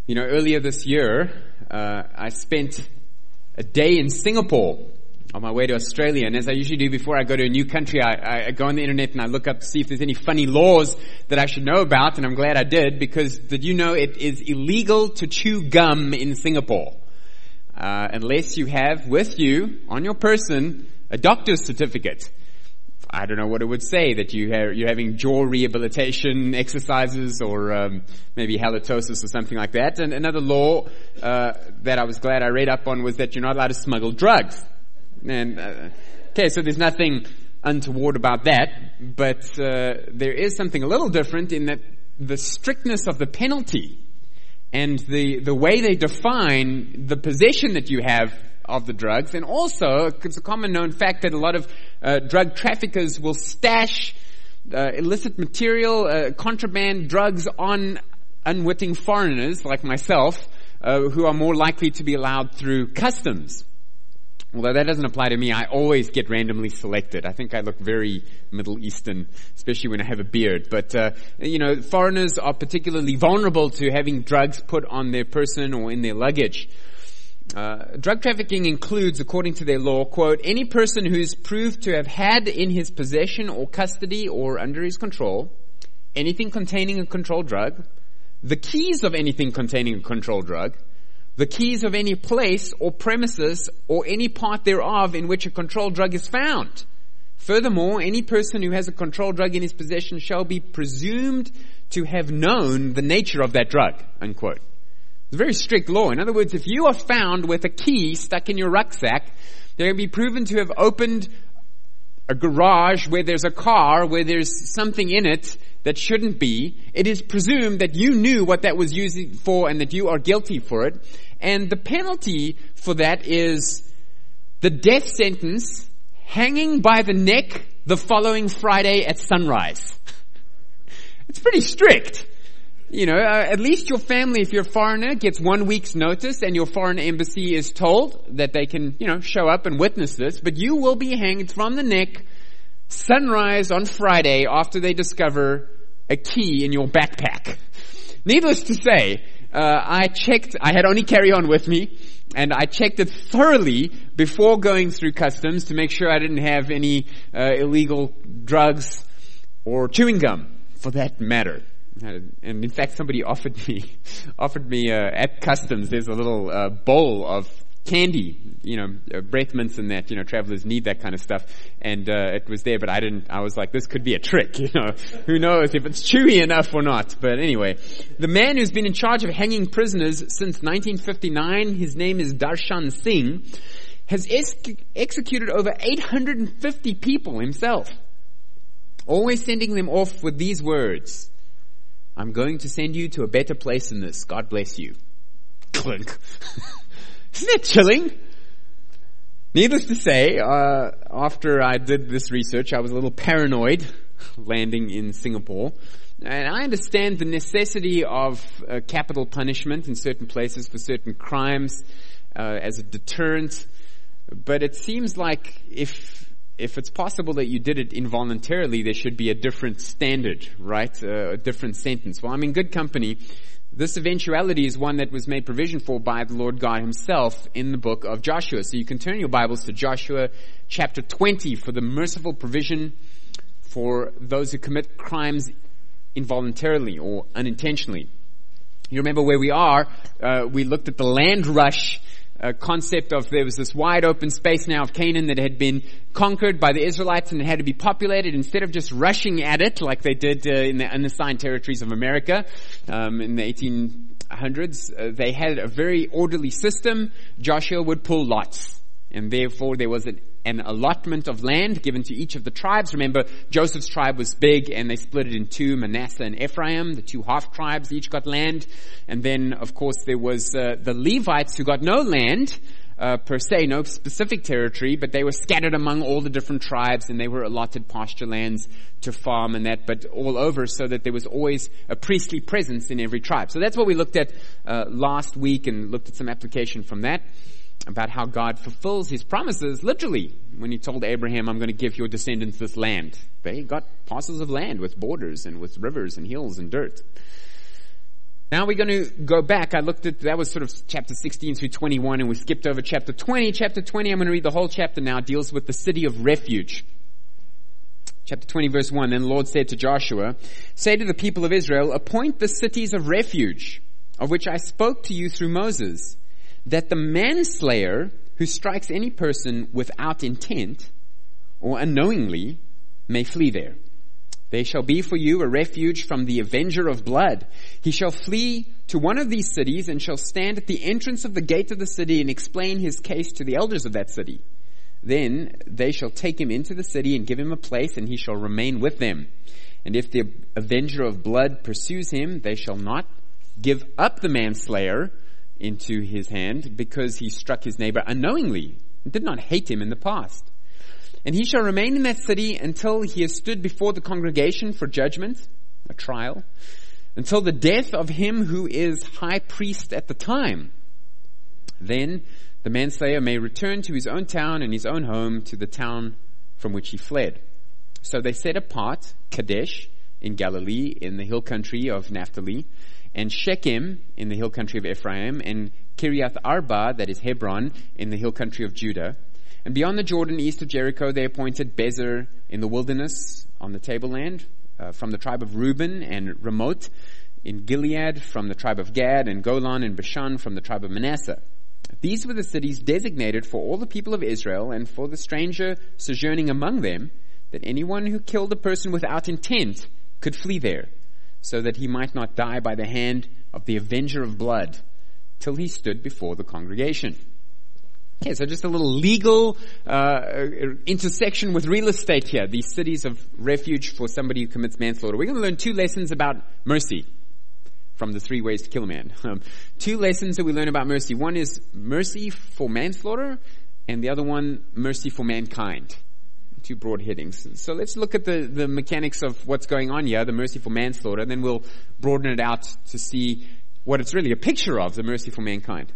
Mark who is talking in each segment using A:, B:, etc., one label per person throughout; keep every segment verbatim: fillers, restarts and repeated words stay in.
A: You know, earlier this year, uh, I spent a day in Singapore on my way to Australia. And as I usually do before I go to a new country, I, I go on the internet and I look up to see if there's any funny laws that I should know about. And I'm glad I did, because did you know it is illegal to chew gum in Singapore? Uh, unless you have with you, on your person, a doctor's certificate. I don't know what it would say, that you have, you're having jaw rehabilitation exercises or um, maybe halitosis or something like that. And another law uh, that I was glad I read up on was that you're not allowed to smuggle drugs. And uh, okay, so there's nothing untoward about that, but uh, there is something a little different in that the strictness of the penalty and the the way they define the possession that you have of the drugs. And also, it's a common known fact that a lot of uh, drug traffickers will stash uh, illicit material, uh, contraband drugs on unwitting foreigners like myself, uh, who are more likely to be allowed through customs. Although that doesn't apply to me, I always get randomly selected. I think I look very Middle Eastern, especially when I have a beard. But, uh, you know, foreigners are particularly vulnerable to having drugs put on their person or in their luggage. Uh, drug trafficking includes, according to their law, quote, any person who is proved to have had in his possession or custody or under his control anything containing a controlled drug, the keys of anything containing a controlled drug, the keys of any place or premises or any part thereof in which a controlled drug is found. Furthermore, any person who has a controlled drug in his possession shall be presumed to have known the nature of that drug, unquote. It's a very strict law. In other words, if you are found with a key stuck in your rucksack, they're going to be proven to have opened a garage where there's a car, where there's something in it that shouldn't be. It is presumed that you knew what that was used for and that you are guilty for it. And the penalty for that is the death sentence, hanging by the neck the following Friday at sunrise. It's pretty strict. You know, uh, at least your family, if you're a foreigner, gets one week's notice and your foreign embassy is told that they can, you know, show up and witness this. But you will be hanged from the neck sunrise on Friday after they discover a key in your backpack. Needless to say, uh, I checked, I had only carry-on with me, and I checked it thoroughly before going through customs to make sure I didn't have any uh, illegal drugs or chewing gum, for that matter. And in fact, somebody offered me, offered me uh, at customs. There's a little uh, bowl of candy, you know, uh, breath mints and that. You know, travelers need that kind of stuff, and uh, it was there. But I didn't. I was like, this could be a trick. You know, who knows if it's chewy enough or not. But anyway, the man who's been in charge of hanging prisoners since nineteen fifty-nine, his name is Darshan Singh, has ex- executed over eight hundred fifty people himself, always sending them off with these words: I'm going to send you to a better place than this. God bless you. Clink. Isn't that chilling? Needless to say, uh, after I did this research, I was a little paranoid landing in Singapore. And I understand the necessity of uh, capital punishment in certain places for certain crimes uh, as a deterrent. But it seems like if If it's possible that you did it involuntarily, there should be a different standard, right? Uh, a different sentence. Well, I'm in good company. This eventuality is one that was made provision for by the Lord God himself in the book of Joshua. So you can turn your Bibles to Joshua chapter twenty for the merciful provision for those who commit crimes involuntarily or unintentionally. You remember where we are. Uh, we looked at the land rush A concept of there was this wide open space now of Canaan that had been conquered by the Israelites and it had to be populated. Instead of just rushing at it like they did uh, in the unassigned territories of America um, in the eighteen hundreds, uh, they had a very orderly system. Joshua would pull lots, and therefore there was an, an allotment of land given to each of the tribes. Remember, Joseph's tribe was big and they split it in two, Manasseh and Ephraim. The two half tribes each got land. And then, of course, there was uh, the Levites who got no land uh, per se, no specific territory, but they were scattered among all the different tribes and they were allotted pasture lands to farm and that, but all over, so that there was always a priestly presence in every tribe. So that's what we looked at uh, last week, and looked at some application from that about how God fulfills his promises literally when he told Abraham, I'm going to give your descendants this land. They got parcels of land with borders and with rivers and hills and dirt. Now we're going to go back. I looked at, that was sort of chapter sixteen through twenty-one, and we skipped over chapter twenty. Chapter twenty, I'm going to read the whole chapter now, deals with the city of refuge. Chapter twenty, verse one, Then the Lord said to Joshua, Say to the people of Israel, appoint the cities of refuge, of which I spoke to you through Moses, that the manslayer who strikes any person without intent or unknowingly may flee there. They shall be for you a refuge from the avenger of blood. He shall flee to one of these cities and shall stand at the entrance of the gate of the city and explain his case to the elders of that city. Then they shall take him into the city and give him a place, and he shall remain with them. And if the avenger of blood pursues him, they shall not give up the manslayer into his hand, because he struck his neighbor unknowingly and did not hate him in the past. And he shall remain in that city until he has stood before the congregation for judgment, a trial, until the death of him who is high priest at the time. Then the manslayer may return to his own town and his own home, to the town from which he fled. So they set apart Kadesh in Galilee, in the hill country of Naphtali, and Shechem in the hill country of Ephraim, and Kiriath Arba, that is Hebron, in the hill country of Judah. And beyond the Jordan, east of Jericho, they appointed Bezer in the wilderness on the tableland, uh, from the tribe of Reuben, and Ramoth in Gilead from the tribe of Gad, and Golan and Bashan from the tribe of Manasseh. These were the cities designated for all the people of Israel and for the stranger sojourning among them, that anyone who killed a person without intent could flee there, so that he might not die by the hand of the avenger of blood, till he stood before the congregation. Okay, so just a little legal uh, intersection with real estate here. These cities of refuge for somebody who commits manslaughter. We're going to learn two lessons about mercy from the three ways to kill a man. Um, two lessons that we learn about mercy. One is mercy for manslaughter, and the other one, mercy for mankind. Two broad headings. So let's look at the, the mechanics of what's going on here, the mercy for manslaughter, and then we'll broaden it out to see what it's really a picture of, the mercy for mankind.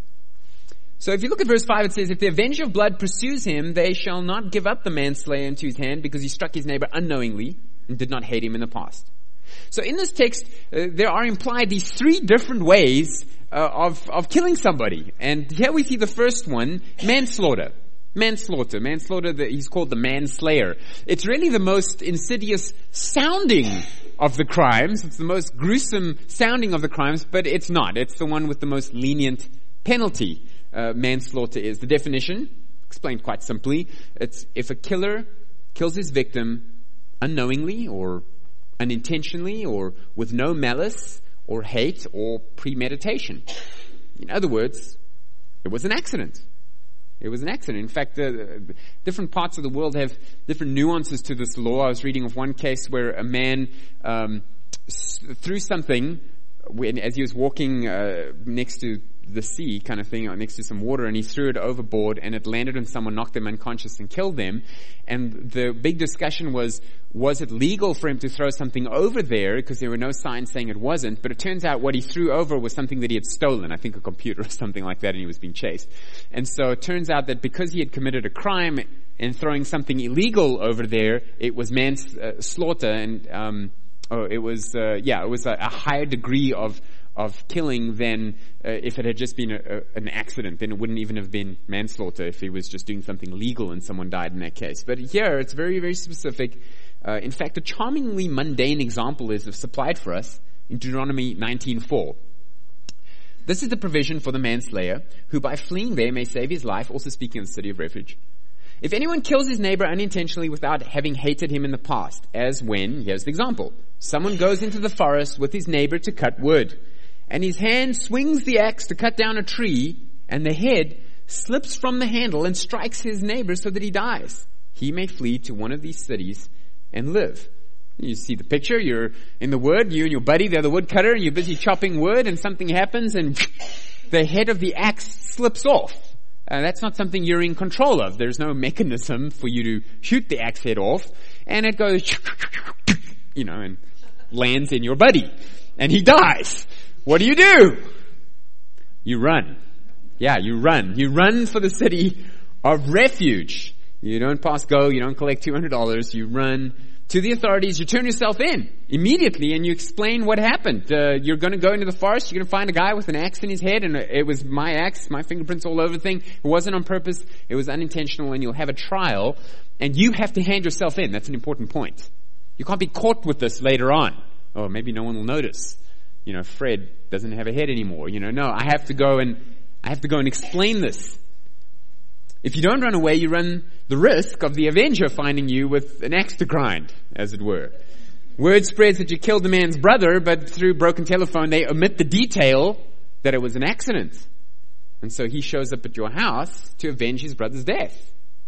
A: So if you look at verse five, it says, If the avenger of blood pursues him, they shall not give up the manslayer into his hand, because he struck his neighbor unknowingly and did not hate him in the past. So in this text, uh, there are implied these three different ways uh, of, of killing somebody. And here we see the first one, manslaughter. Manslaughter. Manslaughter, the, he's called the manslayer. It's really the most insidious sounding of the crimes. It's the most gruesome sounding of the crimes, but it's not. It's the one with the most lenient penalty. Uh, manslaughter is. The definition, explained quite simply, it's if a killer kills his victim unknowingly or unintentionally or with no malice or hate or premeditation. In other words, it was an accident. It was an accident. In fact, the, the different parts of the world have different nuances to this law. I was reading of one case where a man um, s- threw something when, as he was walking uh, next to the sea kind of thing, or next to some water, and he threw it overboard, and it landed on someone, knocked them unconscious, and killed them. And the big discussion was, was it legal for him to throw something over there, because there were no signs saying it wasn't, but it turns out what he threw over was something that he had stolen, I think a computer or something like that, and he was being chased. And so it turns out that because he had committed a crime and throwing something illegal over there, it was manslaughter, and um, oh, it was, uh, yeah, it was a, a higher degree of of killing than uh, if it had just been a, a, an accident. Then it wouldn't even have been manslaughter if he was just doing something legal and someone died in that case. But here it's very, very specific. Uh, in fact, a charmingly mundane example is supplied for us in Deuteronomy nineteen four. This is the provision for the manslayer, who by fleeing there may save his life, also speaking of the city of refuge. If anyone kills his neighbor unintentionally without having hated him in the past, as when, here's the example, someone goes into the forest with his neighbor to cut wood, and his hand swings the axe to cut down a tree, and the head slips from the handle and strikes his neighbor so that he dies. He may flee to one of these cities and live. You see the picture, you're in the wood, you and your buddy, they're the woodcutter, and you're busy chopping wood, and something happens, and the head of the axe slips off. Uh, that's not something you're in control of. There's no mechanism for you to shoot the axe head off, and it goes, you know, and lands in your buddy, and he dies. What do you do? You run. Yeah, you run. You run for the city of refuge. You don't pass go. You don't collect two hundred dollars. You run to the authorities, you turn yourself in immediately and you explain what happened. Uh, you're going to go into the forest, you're going to find a guy with an axe in his head, and it was my axe, my fingerprints all over the thing. It wasn't on purpose, it was unintentional, and you'll have a trial, and you have to hand yourself in. That's an important point. You can't be caught with this later on. Oh, maybe no one will notice. You know, Fred doesn't have a head anymore. You know, no, I have to go and, I have to go and explain this. If you don't run away, you run the risk of the avenger finding you with an axe to grind, as it were. Word spreads that you killed the man's brother, but through broken telephone, they omit the detail that it was an accident. And so he shows up at your house to avenge his brother's death.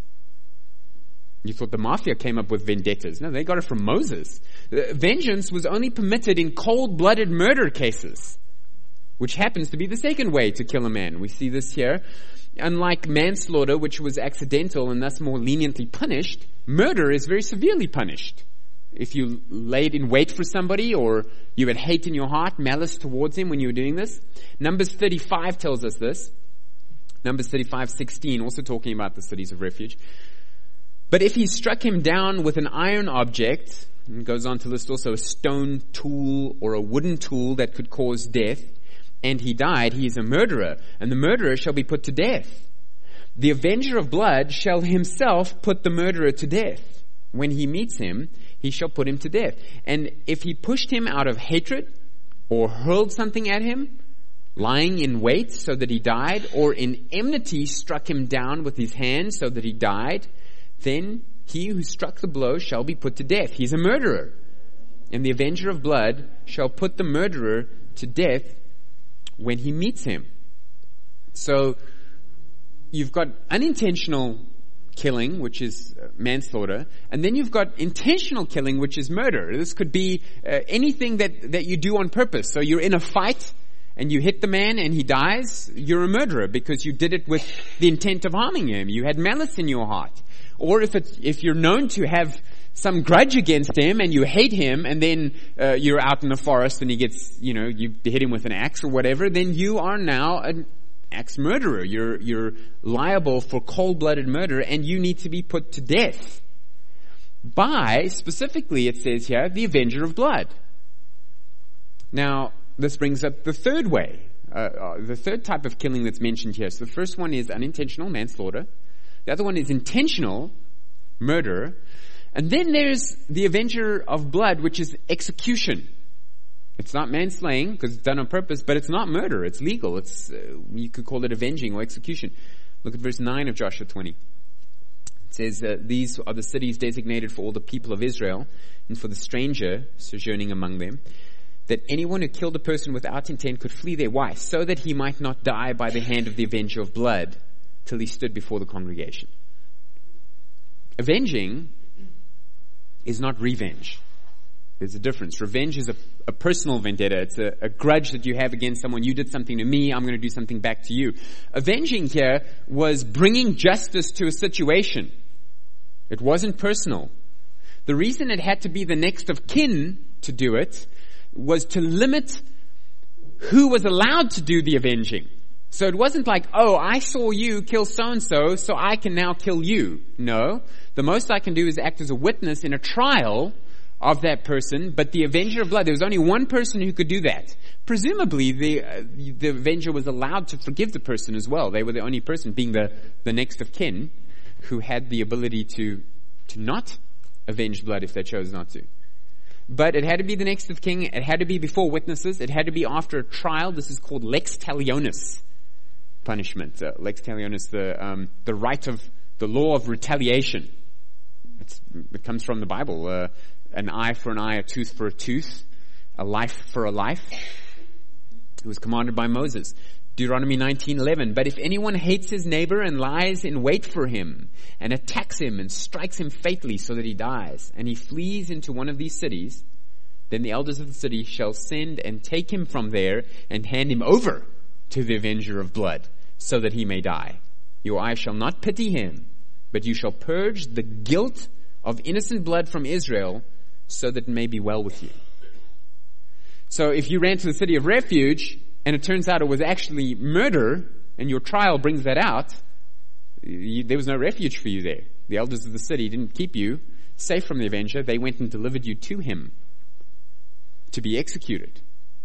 A: You thought the mafia came up with vendettas. No, they got it from Moses. Vengeance was only permitted in cold-blooded murder cases, which happens to be the second way to kill a man. We see this here. Unlike manslaughter, which was accidental and thus more leniently punished, murder is very severely punished. If you laid in wait for somebody, or you had hate in your heart, malice towards him when you were doing this. Numbers thirty-five tells us this. Numbers thirty-five sixteen, also talking about the cities of refuge. But if he struck him down with an iron object, and goes on to list also a stone tool or a wooden tool that could cause death, and he died, he is a murderer, and the murderer shall be put to death. The avenger of blood shall himself put the murderer to death. When he meets him, he shall put him to death. And if he pushed him out of hatred, or hurled something at him, lying in wait so that he died, or in enmity struck him down with his hand so that he died, then he who struck the blow shall be put to death. He's a murderer. And the avenger of blood shall put the murderer to death when he meets him. So you've got unintentional killing, which is manslaughter, and then you've got intentional killing, which is murder. This could be uh, anything that, that you do on purpose. So you're in a fight and you hit the man and he dies, you're a murderer because you did it with the intent of harming him. You had malice in your heart. Or if it's, if you're known to have some grudge against him and you hate him, and then uh, you're out in the forest and he gets, you know, you hit him with an axe or whatever, then you are now an axe murderer. You're, you're liable for cold-blooded murder, and you need to be put to death by, specifically it says here, the avenger of blood. Now, this brings up the third way, uh, uh, the third type of killing that's mentioned here. So the first one is unintentional manslaughter. The other one is intentional murder. And then there's the avenger of blood, which is execution. It's not manslaying because it's done on purpose, but it's not murder. It's legal. It's uh, you could call it avenging or execution. Look at verse nine of Joshua twenty. It says, uh, these are the cities designated for all the people of Israel and for the stranger sojourning among them, that anyone who killed a person without intent could flee their wife, so that he might not die by the hand of the avenger of blood till he stood before the congregation. Avenging is not revenge. There's a difference. Revenge is a, a personal vendetta. It's a, a grudge that you have against someone. You did something to me, I'm going to do something back to you. Avenging here was bringing justice to a situation. It wasn't personal. The reason it had to be the next of kin to do it was to limit who was allowed to do the avenging. So it wasn't like, oh, I saw you kill so-and-so, so I can now kill you. No. The most I can do is act as a witness in a trial of that person, but the avenger of blood, there was only one person who could do that. Presumably, the uh, the avenger was allowed to forgive the person as well. They were the only person, being the, the next of kin, who had the ability to, to not avenge blood if they chose not to. But it had to be the next of kin. It had to be before witnesses. It had to be after a trial. This is called lex talionis punishment. Uh, lex talionis, the um, the right of the law of retaliation. It's, it comes from the Bible. Uh, an eye for an eye, a tooth for a tooth, a life for a life. It was commanded by Moses. Deuteronomy nineteen eleven. But if anyone hates his neighbor and lies in wait for him and attacks him and strikes him fatally so that he dies, and he flees into one of these cities, then the elders of the city shall send and take him from there and hand him over to the avenger of blood, so that he may die. Your eye shall not pity him, but you shall purge the guilt of innocent blood from Israel, so that it may be well with you. So if you ran to the city of refuge, and it turns out it was actually murder, and your trial brings that out, you, there was no refuge for you there. The elders of the city didn't keep you, safe from the avenger, they went and delivered you to him to be executed.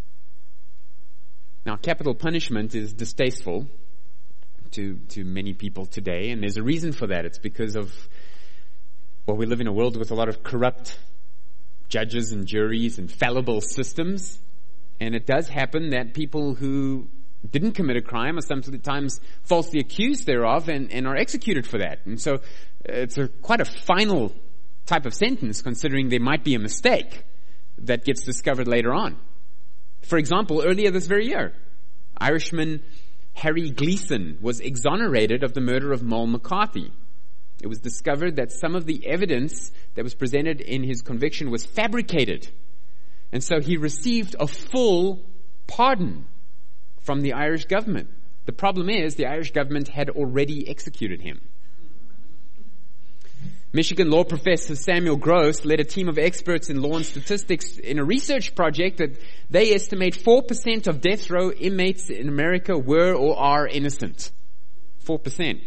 A: Now, capital punishment is distasteful to, to many people today, and there's a reason for that. It's because of, well, we live in a world with a lot of corrupt judges and juries and fallible systems, and it does happen that people who didn't commit a crime are sometimes falsely accused thereof and, and are executed for that. And so it's a quite a final type of sentence, considering there might be a mistake that gets discovered later on. For example, earlier this very year, Irishman Harry Gleeson was exonerated of the murder of Mull McCarthy. It was discovered that some of the evidence that was presented in his conviction was fabricated. And so he received a full pardon from the Irish government. The problem is the Irish government had already executed him. Michigan law professor Samuel Gross led a team of experts in law and statistics in a research project that they estimate four percent of death row inmates in America were or are innocent. four percent.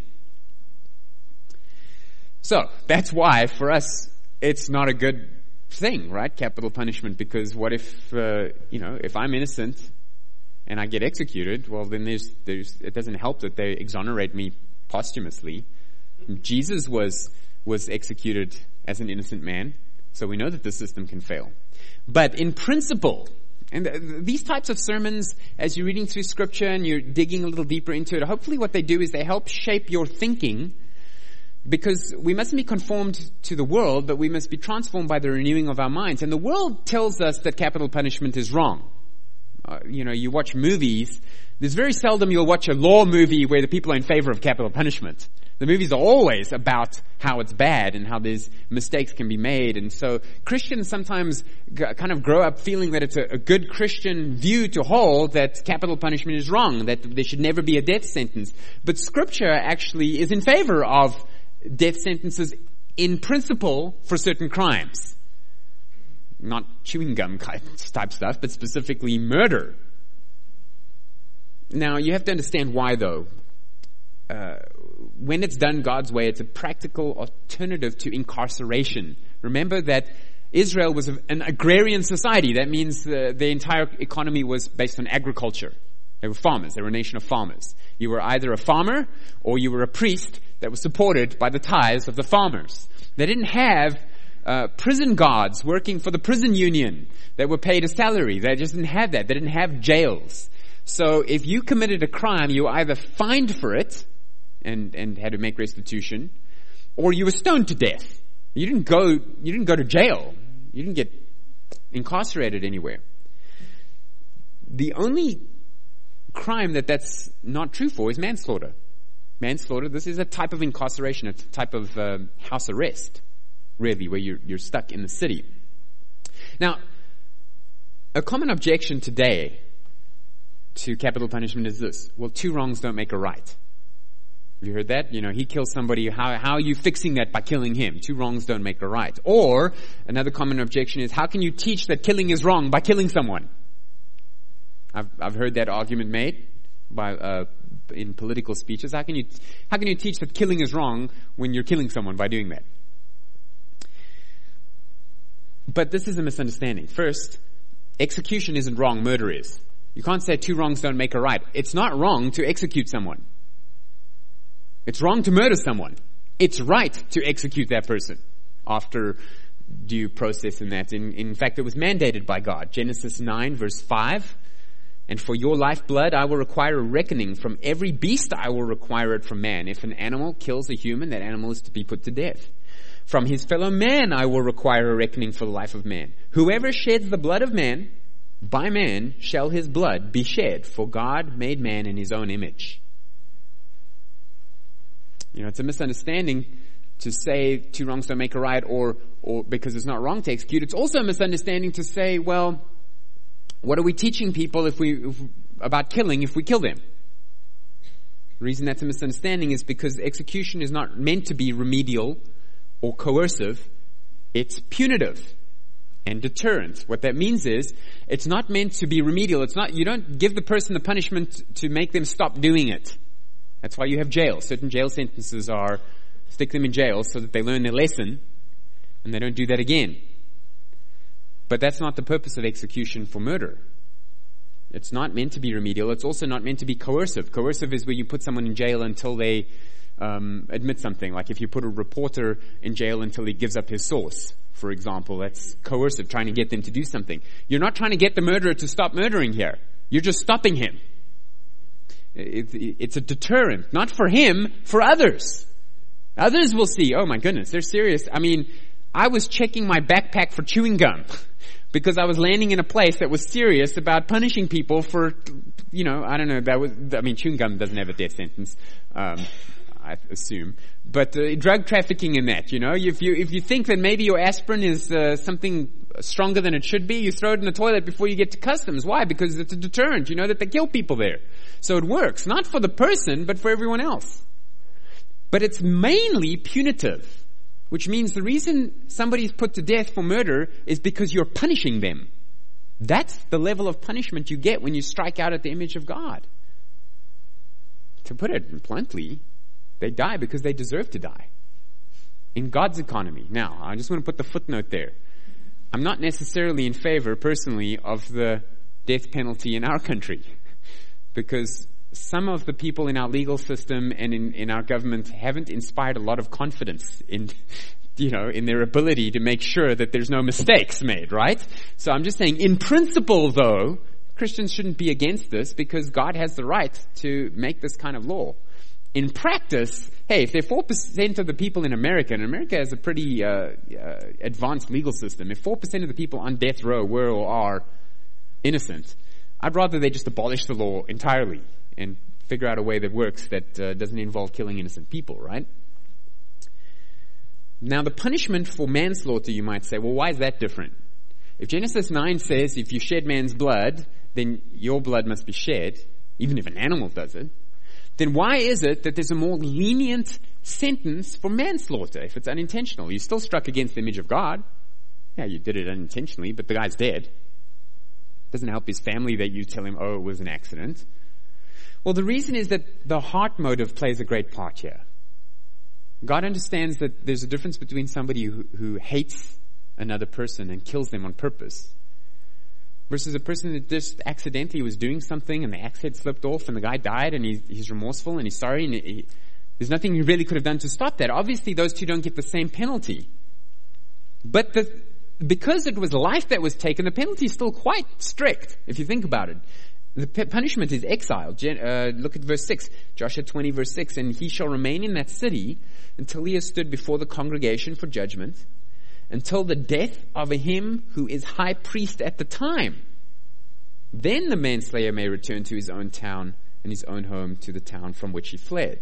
A: So, that's why, for us, it's not a good thing, right? Capital punishment, because what if, uh, you know, if I'm innocent and I get executed, well, then there's, there's, it doesn't help that they exonerate me posthumously. Jesus was was executed as an innocent man, so we know that the system can fail. But in principle, and th- these types of sermons, as you're reading through Scripture and you're digging a little deeper into it, hopefully what they do is they help shape your thinking, because we mustn't be conformed to the world, but we must be transformed by the renewing of our minds. And the world tells us that capital punishment is wrong. Uh, you know, you watch movies, there's very seldom you'll watch a law movie where the people are in favor of capital punishment. The movies are always about how it's bad and how these mistakes can be made. And so Christians sometimes g- kind of grow up feeling that it's a, a good Christian view to hold that capital punishment is wrong, that there should never be a death sentence. But Scripture actually is in favor of death sentences in principle for certain crimes. Not chewing gum type stuff, but specifically murder. Now, you have to understand why, though. Uh, when it's done God's way, it's a practical alternative to incarceration. Remember that Israel was an agrarian society. That means the, the entire economy was based on agriculture. They were farmers. They were a nation of farmers. You were either a farmer or you were a priest that was supported by the tithes of the farmers. They didn't have uh, prison guards working for the prison union that were paid a salary. They just didn't have that. They didn't have jails. So if you committed a crime, you were either fined for it and, and had to make restitution, or you were stoned to death. You didn't go, you didn't go to jail. You didn't get incarcerated anywhere. The only crime that that's not true for is manslaughter. Manslaughter, this is a type of incarceration, a type of uh, house arrest, really, where you're, you're stuck in the city. Now, a common objection today to capital punishment is this: well, two wrongs don't make a right. Have you heard that? You know, he kills somebody, how, how are you fixing that by killing him? Two wrongs don't make a right. Or, another common objection is, how can you teach that killing is wrong by killing someone? I've, I've heard that argument made by, uh, in political speeches. How can you, how can you teach that killing is wrong when you're killing someone by doing that? But this is a misunderstanding. First, execution isn't wrong, murder is. You can't say two wrongs don't make a right. It's not wrong to execute someone. It's wrong to murder someone. It's right to execute that person after due process in that. In, in fact, it was mandated by God. Genesis nine verse five. And for your lifeblood, I will require a reckoning. From every beast, I will require it from man. If an animal kills a human, that animal is to be put to death. From his fellow man, I will require a reckoning for the life of man. Whoever sheds the blood of man, by man shall his blood be shed. For God made man in his own image. You know, it's a misunderstanding to say two wrongs don't make a right, or, or because it's not wrong to execute. It's also a misunderstanding to say, well, what are we teaching people if we, if, about killing if we kill them? The reason that's a misunderstanding is because execution is not meant to be remedial or coercive. It's punitive and deterrent. What that means is, it's not meant to be remedial. It's not, you don't give the person the punishment to make them stop doing it. That's why you have jail. Certain jail sentences are stick them in jail so that they learn their lesson, and and they don't do that again. But that's not the purpose of execution for murder. It's not meant to be remedial. It's also not meant to be coercive. Coercive is where you put someone in jail until they um, admit something. Like if you put a reporter in jail until he gives up his source, for example, that's coercive, trying to get them to do something. You're not trying to get the murderer to stop murdering here. You're just stopping him. It, it, it's a deterrent, not for him, for others. Others will see, oh my goodness, they're serious. I mean, I was checking my backpack for chewing gum because I was landing in a place that was serious about punishing people for, you know, I don't know, that was, I mean, chewing gum doesn't have a death sentence, um, I assume. But uh, drug trafficking and that, you know, if you if you think that maybe your aspirin is uh, something stronger than it should be, you throw it in the toilet before you get to customs. Why? Because it's a deterrent. You know that they kill people there. So it works, not for the person, but for everyone else. But it's mainly punitive, which means the reason somebody's put to death for murder is because you're punishing them. That's the level of punishment you get when you strike out at the image of God. To put it bluntly, they die because they deserve to die. In God's economy. Now, I just want to put the footnote there. I'm not necessarily in favor, personally, of the death penalty in our country. Because some of the people in our legal system and in, in our government haven't inspired a lot of confidence in, you know, in their ability to make sure that there's no mistakes made, right? So I'm just saying, in principle, though, Christians shouldn't be against this because God has the right to make this kind of law. In practice, hey, if they're four percent of the people in America, and America has a pretty uh, uh, advanced legal system, if four percent of the people on death row were or are innocent, I'd rather they just abolish the law entirely and figure out a way that works that uh, doesn't involve killing innocent people, right? Now, the punishment for manslaughter, you might say, well, why is that different? If Genesis nine says if you shed man's blood, then your blood must be shed, even if an animal does it, then why is it that there's a more lenient sentence for manslaughter if it's unintentional? You still struck against the image of God. Yeah, you did it unintentionally, but the guy's dead. Doesn't help his family that you tell him, oh, it was an accident. Well, the reason is that the heart motive plays a great part here. God understands that there's a difference between somebody who, who hates another person and kills them on purpose versus a person that just accidentally was doing something and the axe head slipped off and the guy died and he, he's remorseful and he's sorry and he, there's nothing he really could have done to stop that. Obviously, those two don't get the same penalty. But the, because it was life that was taken, the penalty is still quite strict, if you think about it. The p- punishment is exile. Uh, look at verse six. Joshua twenty, verse six. And he shall remain in that city until he has stood before the congregation for judgment, until the death of him who is high priest at the time. Then the manslayer may return to his own town and his own home to the town from which he fled.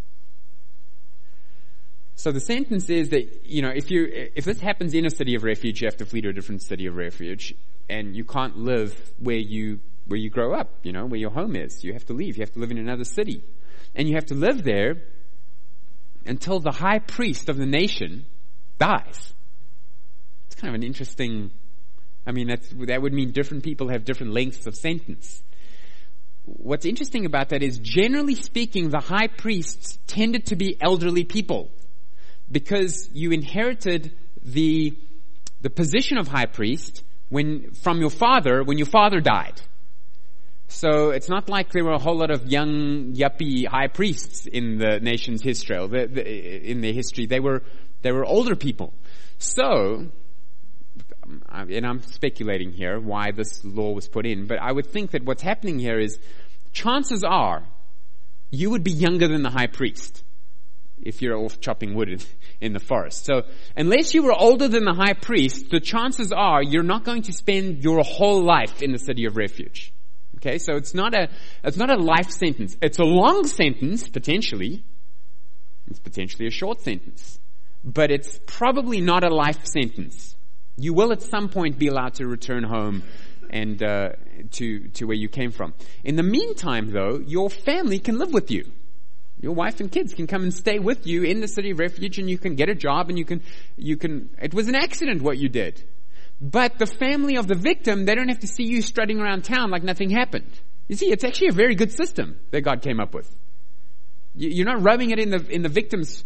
A: So the sentence is that, you know, if you, if this happens in a city of refuge, you have to flee to a different city of refuge, and you can't live where you, where you grow up, you know, where your home is. You have to leave. You have to live in another city. And you have to live there until the high priest of the nation dies. It's kind of an interesting, I mean, that's, that would mean different people have different lengths of sentence. What's interesting about that is, generally speaking, the high priests tended to be elderly people because you inherited the the position of high priest when from your father when your father died. So it's not like there were a whole lot of young yuppie high priests in the nation's history. The, the, in their history, they were they were older people. So, and I'm speculating here why this law was put in, but I would think that what's happening here is, chances are you would be younger than the high priest if you're off chopping wood in, in the forest. So unless you were older than the high priest, the chances are you're not going to spend your whole life in the city of refuge. Okay, so it's not a it's not a life sentence. It's a long sentence, potentially. It's potentially a short sentence. But it's probably not a life sentence. You will at some point be allowed to return home and uh, to to where you came from. In the meantime, though, your family can live with you. Your wife and kids can come and stay with you in the city of refuge, and you can get a job, and you can you can. It was an accident what you did, but the family of the victim, they don't have to see you strutting around town like nothing happened. You see, it's actually a very good system that God came up with. You're not rubbing it in the in the victim's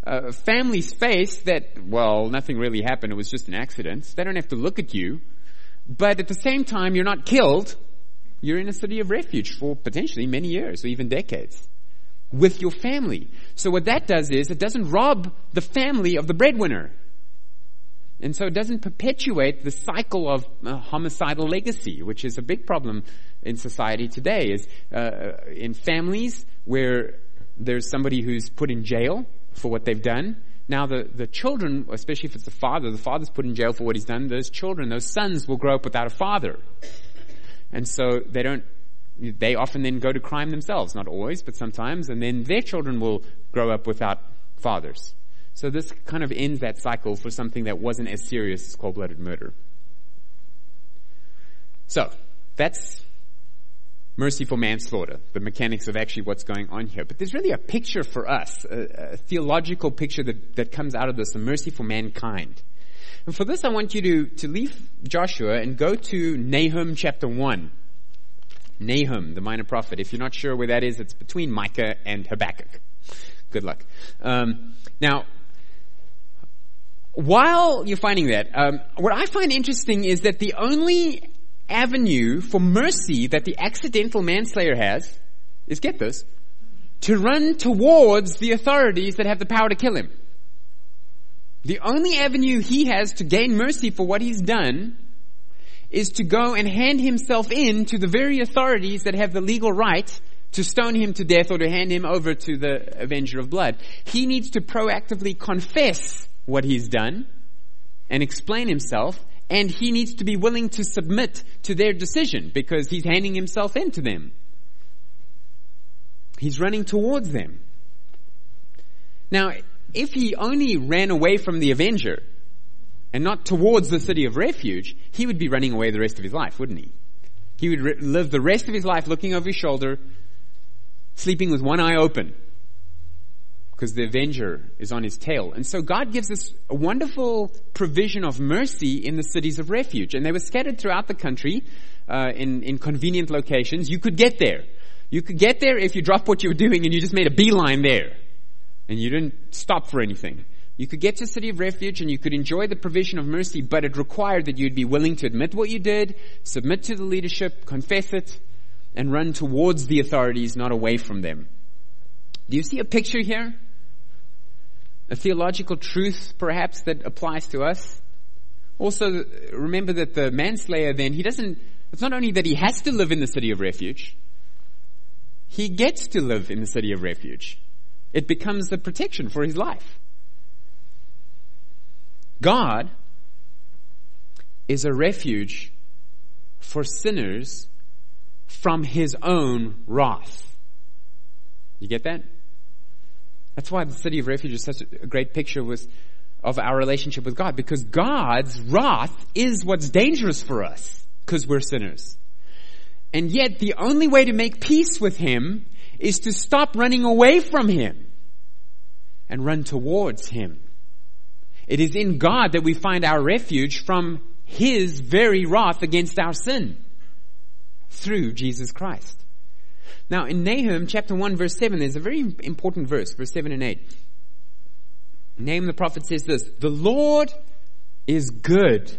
A: uh, families face that, well, nothing really happened, it was just an accident. They don't have to look at you. But at the same time, you're not killed. You're in a city of refuge for potentially many years or even decades with your family. So what that does is it doesn't rob the family of the breadwinner. And so it doesn't perpetuate the cycle of uh, homicidal legacy, which is a big problem in society today, is uh, in families where there's somebody who's put in jail for what they've done. Now the, the children, especially if it's the father, the father's put in jail for what he's done, those children, those sons will grow up without a father. And so they don't, they often then go to crime themselves, not always, but sometimes, and then their children will grow up without fathers. So this kind of ends that cycle for something that wasn't as serious as cold-blooded murder. So, that's merciful manslaughter, the mechanics of actually what's going on here. But there's really a picture for us, a, a theological picture that, that comes out of this, a mercy for mankind. And for this I want you to, to leave Joshua and go to Nahum chapter one. Nahum, the minor prophet. If you're not sure where that is, it's between Micah and Habakkuk. Good luck. Um, now, while you're finding that, um, what I find interesting is that the only avenue for mercy that the accidental manslayer has is, get this, to run towards the authorities that have the power to kill him. The only avenue he has to gain mercy for what he's done is to go and hand himself in to the very authorities that have the legal right to stone him to death or to hand him over to the avenger of blood. He needs to proactively confess what he's done and explain himself, and he needs to be willing to submit to their decision because he's handing himself in to them. He's running towards them. Now, if he only ran away from the avenger and not towards the city of refuge, he would be running away the rest of his life, wouldn't he? He would re- live the rest of his life looking over his shoulder, sleeping with one eye open, because the avenger is on his tail. And so God gives us a wonderful provision of mercy in the cities of refuge. And they were scattered throughout the country uh, in, in convenient locations. You could get there. You could get there if you dropped what you were doing and you just made a beeline there. And you didn't stop for anything. You could get to a city of refuge and you could enjoy the provision of mercy, but it required that you'd be willing to admit what you did, submit to the leadership, confess it, and run towards the authorities, not away from them. Do you see a picture here? A theological truth, perhaps, that applies to us. Also, remember that the manslayer then, he doesn't, it's not only that he has to live in the city of refuge, he gets to live in the city of refuge. It becomes the protection for his life. God is a refuge for sinners from his own wrath. You get that? That's why the city of refuge is such a great picture with, of our relationship with God, because God's wrath is what's dangerous for us, because we're sinners. And yet the only way to make peace with him is to stop running away from him and run towards him. It is in God that we find our refuge from his very wrath against our sin through Jesus Christ. Now, in Nahum chapter one, verse seven, there's a very important verse, verse seven and eight. Nahum the prophet says this: "The Lord is good,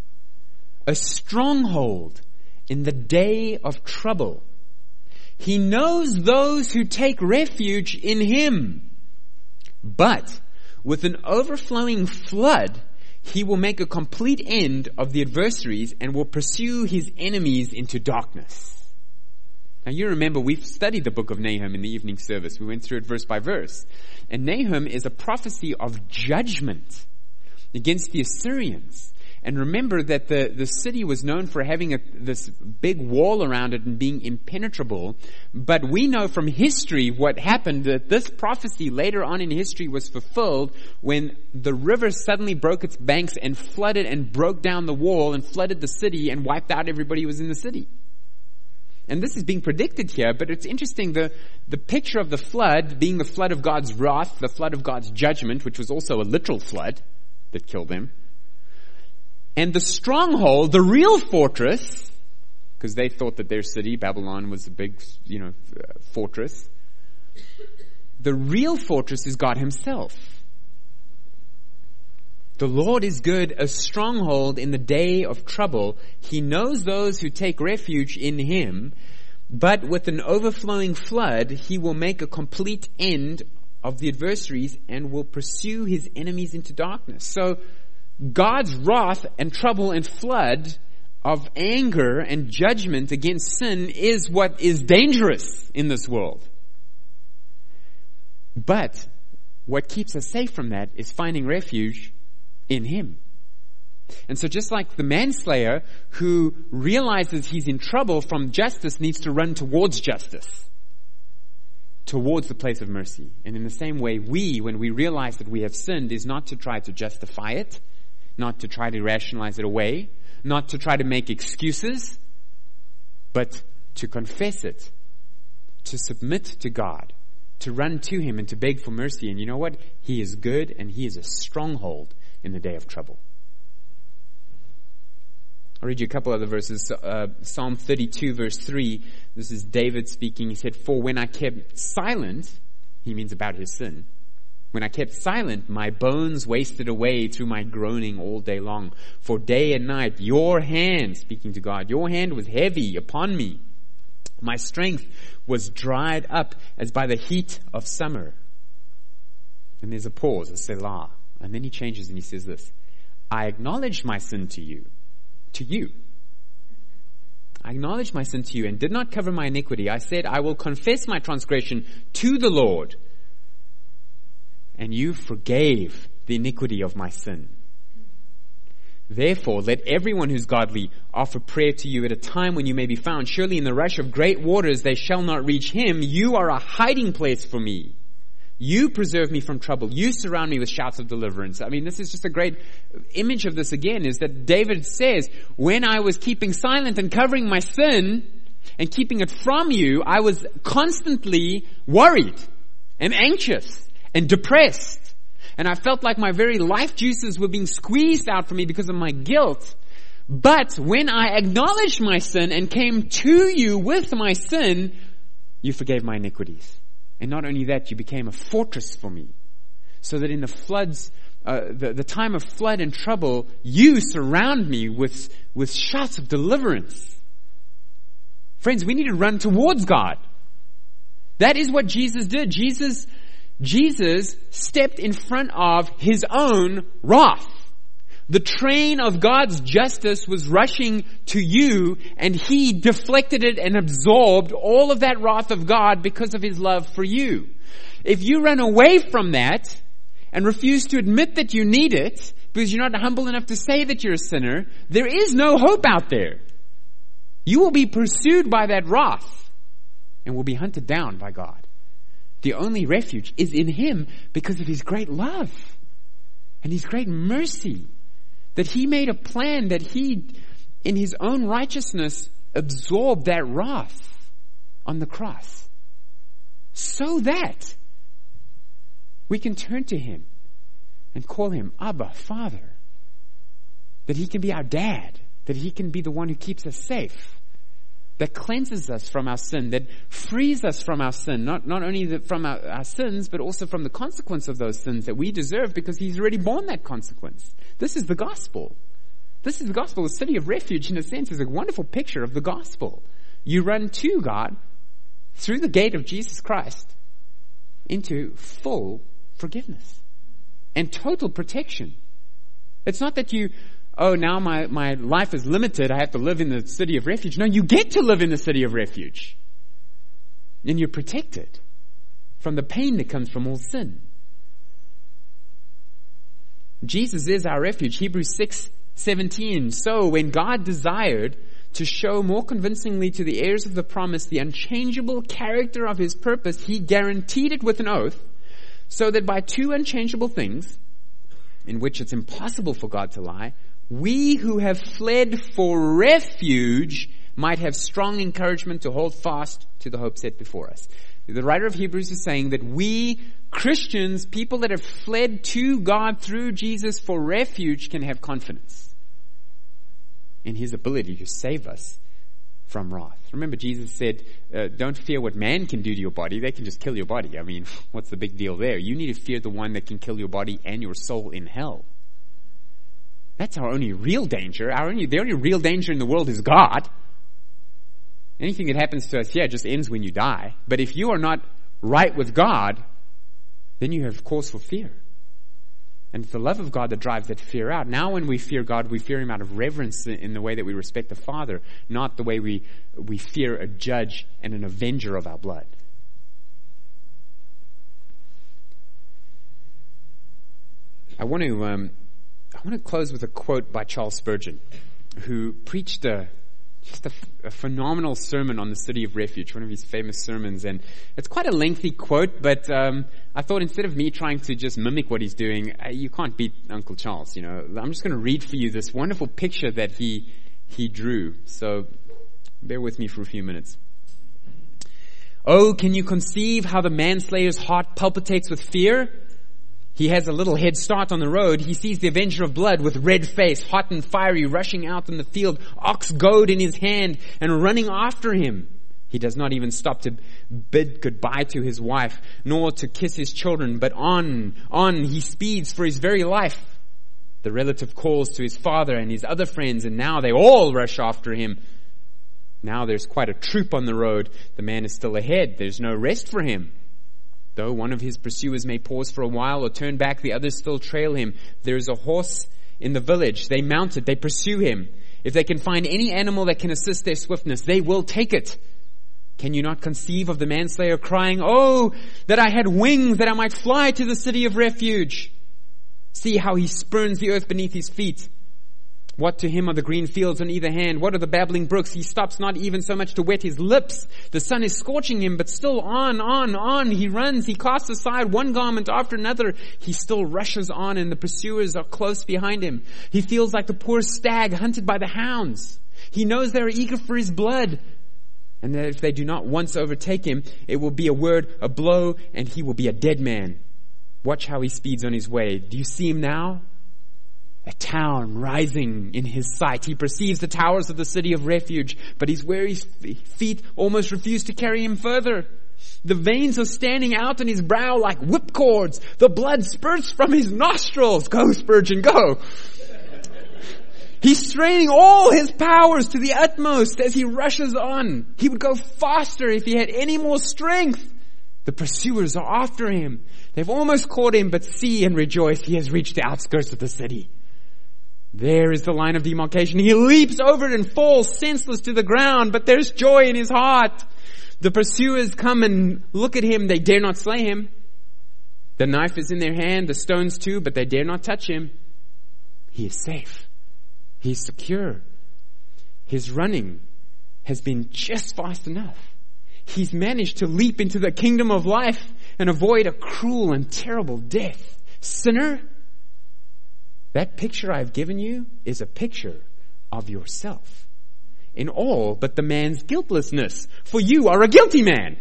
A: a stronghold in the day of trouble. He knows those who take refuge in him. But with an overflowing flood, he will make a complete end of the adversaries and will pursue his enemies into darkness." Now you remember we've studied the book of Nahum in the evening service. We went through it verse by verse. And Nahum is a prophecy of judgment against the Assyrians. And remember that the, the city was known for having a, this big wall around it and being impenetrable. But we know from history what happened, that this prophecy later on in history was fulfilled when the river suddenly broke its banks and flooded and broke down the wall and flooded the city and wiped out everybody who was in the city. And this is being predicted here, but it's interesting, the, the picture of the flood being the flood of God's wrath, the flood of God's judgment, which was also a literal flood that killed them. And the stronghold, the real fortress, because they thought that their city, Babylon, was a big, you know, fortress. The real fortress is God himself. The Lord is good, a stronghold in the day of trouble. He knows those who take refuge in Him, but with an overflowing flood, He will make a complete end of the adversaries and will pursue His enemies into darkness. So God's wrath and trouble and flood of anger and judgment against sin is what is dangerous in this world. But what keeps us safe from that is finding refuge in Him. And so just like the manslayer who realizes he's in trouble from justice needs to run towards justice, towards the place of mercy. And in the same way, we, when we realize that we have sinned, is not to try to justify it, not to try to rationalize it away, not to try to make excuses, but to confess it, to submit to God, to run to Him and to beg for mercy. And you know what? He is good and He is a stronghold in the day of trouble. I'll read you a couple other verses. Uh, Psalm thirty-two verse three. This is David speaking. He said, "For when I kept silent," he means about his sin, "when I kept silent, my bones wasted away through my groaning all day long. For day and night, your hand," speaking to God, "your hand was heavy upon me. My strength was dried up as by the heat of summer." And there's a pause, a selah. And then he changes and he says this, "I acknowledged my sin to you, to you. I acknowledged my sin to you and did not cover my iniquity. I said, I will confess my transgression to the Lord. And you forgave the iniquity of my sin. Therefore, let everyone who's godly offer prayer to you at a time when you may be found. Surely in the rush of great waters they shall not reach him. You are a hiding place for me. You preserve me from trouble. You surround me with shouts of deliverance." I mean, this is just a great image of this again, is that David says, when I was keeping silent and covering my sin and keeping it from you, I was constantly worried and anxious and depressed. And I felt like my very life juices were being squeezed out from me because of my guilt. But when I acknowledged my sin and came to you with my sin, you forgave my iniquities. And not only that, you became a fortress for me. So that in the floods, uh, the, the time of flood and trouble, you surround me with, with shouts of deliverance. Friends, we need to run towards God. That is what Jesus did. Jesus, Jesus stepped in front of His own wrath. The train of God's justice was rushing to you, and He deflected it and absorbed all of that wrath of God because of His love for you. If you run away from that and refuse to admit that you need it because you're not humble enough to say that you're a sinner, there is no hope out there. You will be pursued by that wrath and will be hunted down by God. The only refuge is in Him because of His great love and His great mercy. That He made a plan that He, in His own righteousness, absorbed that wrath on the cross. So that we can turn to Him and call Him Abba, Father. That He can be our dad. That He can be the one who keeps us safe. That cleanses us from our sin. That frees us from our sin. Not, not only the, from our, our sins, but also from the consequence of those sins that we deserve because He's already borne that consequence. This is the gospel. This is the gospel. The city of refuge, in a sense, is a wonderful picture of the gospel. You run to God through the gate of Jesus Christ into full forgiveness and total protection. It's not that you, oh, now my, my life is limited. I have to live in the city of refuge. No, you get to live in the city of refuge. And you're protected from the pain that comes from all sin. Jesus is our refuge. Hebrews six seventeen. So when God desired to show more convincingly to the heirs of the promise the unchangeable character of His purpose, He guaranteed it with an oath, so that by two unchangeable things, in which it's impossible for God to lie, we who have fled for refuge might have strong encouragement to hold fast to the hope set before us. The writer of Hebrews is saying that we Christians, people that have fled to God through Jesus for refuge, can have confidence in His ability to save us from wrath. Remember, Jesus said, uh, don't fear what man can do to your body. They can just kill your body. I mean, what's the big deal there? You need to fear the one that can kill your body and your soul in hell. That's our only real danger. Our only, the only real danger in the world is God. Anything that happens to us here just ends when you die. But if you are not right with God, then you have cause for fear. And it's the love of God that drives that fear out. Now when we fear God, we fear Him out of reverence in the way that we respect the Father, not the way we, we fear a judge and an avenger of our blood. I want to um, I want to close with a quote by Charles Spurgeon, who preached a just a, a phenomenal sermon on the city of refuge, one of his famous sermons. And it's quite a lengthy quote, but um, I thought instead of me trying to just mimic what he's doing, uh, you can't beat Uncle Charles, you know. I'm just going to read for you this wonderful picture that he he drew. So bear with me for a few minutes. Oh, can you conceive how the manslayer's heart palpitates with fear? He has a little head start on the road. He sees the avenger of blood with red face, hot and fiery, rushing out in the field, ox goad in his hand and running after him. He does not even stop to bid goodbye to his wife, nor to kiss his children, but on, on he speeds for his very life. The relative calls to his father and his other friends, and now they all rush after him. Now there's quite a troop on the road. The man is still ahead. There's no rest for him. Though one of his pursuers may pause for a while or turn back, the others still trail him. There is a horse in the village. They mount it. They pursue him. If they can find any animal that can assist their swiftness, they will take it. Can you not conceive of the manslayer crying, "Oh, that I had wings, that I might fly to the city of refuge"? See how he spurns the earth beneath his feet. What to him are the green fields on either hand? What are the babbling brooks? He stops not even so much to wet his lips. The sun is scorching him, but still on, on, on. He runs. He casts aside one garment after another. He still rushes on, and the pursuers are close behind him. He feels like the poor stag hunted by the hounds. He knows they are eager for his blood, and that if they do not once overtake him, it will be a word, a blow, and he will be a dead man. Watch how he speeds on his way. Do you see him now? A town rising in his sight. He perceives the towers of the city of refuge, but his weary feet almost refuse to carry him further. The veins are standing out on his brow like whipcords. The blood spurts from his nostrils. Go, Spurgeon, go. He's straining all his powers to the utmost as he rushes on. He would go faster if he had any more strength. The pursuers are after him. They've almost caught him, but see and rejoice. He has reached the outskirts of the city. There is the line of demarcation. He leaps over it and falls senseless to the ground, but there's joy in his heart. The pursuers come and look at him. They dare not slay him. The knife is in their hand, the stones too, but they dare not touch him. He is safe. He is secure. His running has been just fast enough. He's managed to leap into the kingdom of life and avoid a cruel and terrible death. Sinner, that picture I've given you is a picture of yourself in all but the man's guiltlessness, for you are a guilty man.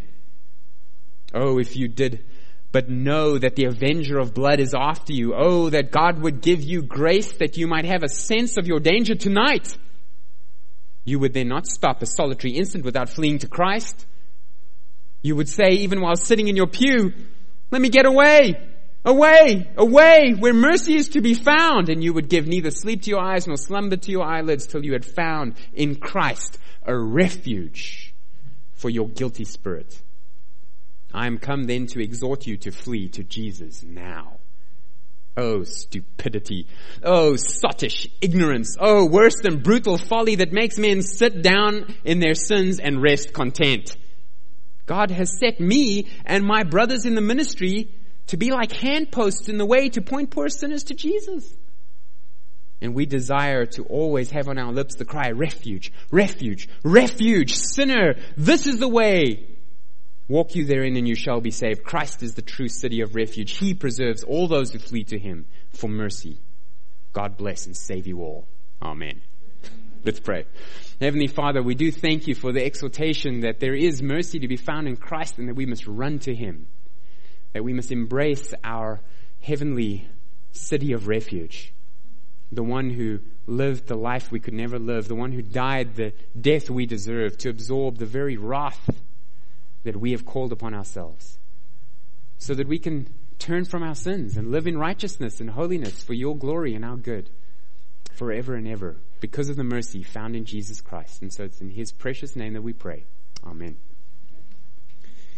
A: Oh, if you did but know that the avenger of blood is after you. Oh, that God would give you grace that you might have a sense of your danger tonight. You would then not stop a solitary instant without fleeing to Christ. You would say, even while sitting in your pew, "Let me get away, away, away, where mercy is to be found." And you would give neither sleep to your eyes nor slumber to your eyelids till you had found in Christ a refuge for your guilty spirit. I am come then to exhort you to flee to Jesus now. Oh, stupidity. Oh, sottish ignorance. Oh, worse than brutal folly that makes men sit down in their sins and rest content. God has set me and my brothers in the ministry to be like handposts in the way to point poor sinners to Jesus. And we desire to always have on our lips the cry, refuge, refuge, refuge, sinner, this is the way. Walk you therein and you shall be saved. Christ is the true city of refuge. He preserves all those who flee to him for mercy. God bless and save you all. Amen. Let's pray. Heavenly Father, we do thank you for the exhortation that there is mercy to be found in Christ and that we must run to him. That we must embrace our heavenly city of refuge. The one who lived the life we could never live. The one who died the death we deserve to absorb the very wrath that we have called upon ourselves. So that we can turn from our sins and live in righteousness and holiness for your glory and our good. forever and ever because of the mercy found in Jesus Christ. And so it's in his precious name that we pray. Amen.